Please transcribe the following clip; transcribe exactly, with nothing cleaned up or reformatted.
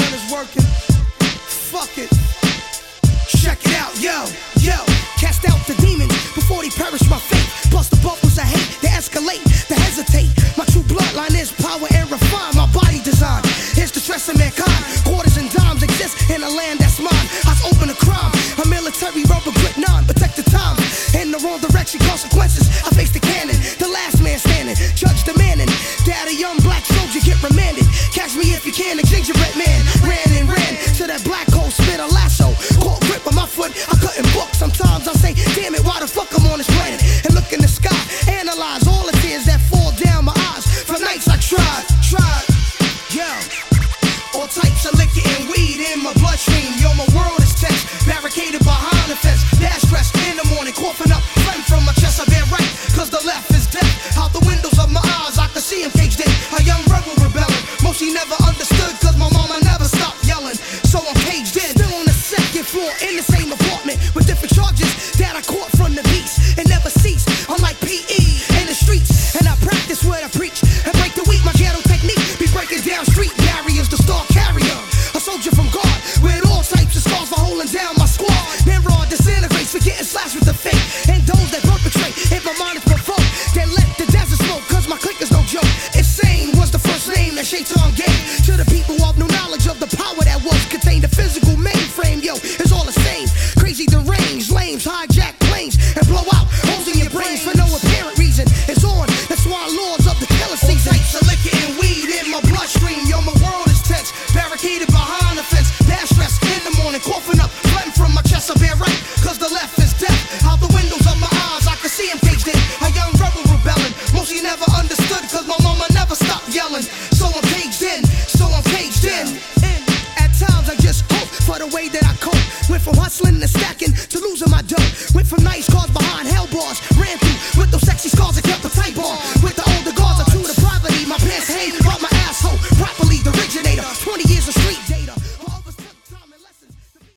gun is working. Fuck it. Check it out, yo, yo. Cast out the demons before they perish my fate. Plus the bubbles I hate, they escalate, they hesitate. My true bloodline is power and refine. My body design is the stress of mankind. Quarters and dimes exist in a land that's mine. Eyes open to crime, a military rubber grip nine. Protect the time, in the wrong direction, consequences. I face the cannon, the last man standing. Judge demanding that a young black soldier get remanded. Catch me if you can, a gingerbread man ran and ran to that black hole, spit a lasso. Caught grip on my foot, I couldn't book. Sometimes I say, damn it, why the fuck I'm on this planet? And look in the sky, analyze all the tears that fall down my eyes. For nights I tried, tried, yo. All types of liquor and weed in my bloodstream. Yo, my world is tense, barricaded behind the fence. Bad stress in the morning, coughing up flame from my chest. I bear right, cause the left is deaf. Out the windows of my eyes, I can see him caged in. A young rebel rebelling, most he never understood, cause my mama never stopped yelling. So I'm caged in, still on the second floor, in the same apartment, with different charges that I caught from the beast. And never cease, unlike P E in the streets. And I practice what I preach, and break the weak, my ghetto technique. Be breaking down street barriers, the star carrier. A soldier from God, with all types of scars for holding down my squad. Then raw disintegrates, for getting slashed with the fake. And those that perpetrate, if my mind is provoked, then let the desert smoke, cause my clique is no joke. Insane was the first name that Shaitan gave to the people of no knowledge of the power that was contained. The physical mainframe, yo, it's all the same. Crazy deranged, lames, hijack planes, and blow out holes in your brains for no apparent reason. It's on, that's why lords of the killer season. All types of liquor and weed in my bloodstream. Yo, my world is tense, barricaded behind the fence. Bad stress in the morning, coughing up phlegm from my chest. I bear right, cause the left is deaf. Out the windows of my eyes, I can see him caged in. A young rebel rebelling, most he never understood, cause my mama never stopped yelling. So I'm caged in, so I'm caged in. At times I just hope for the way that I cope. Went from hustling and stacking to losing my dough. Went from nice cars behind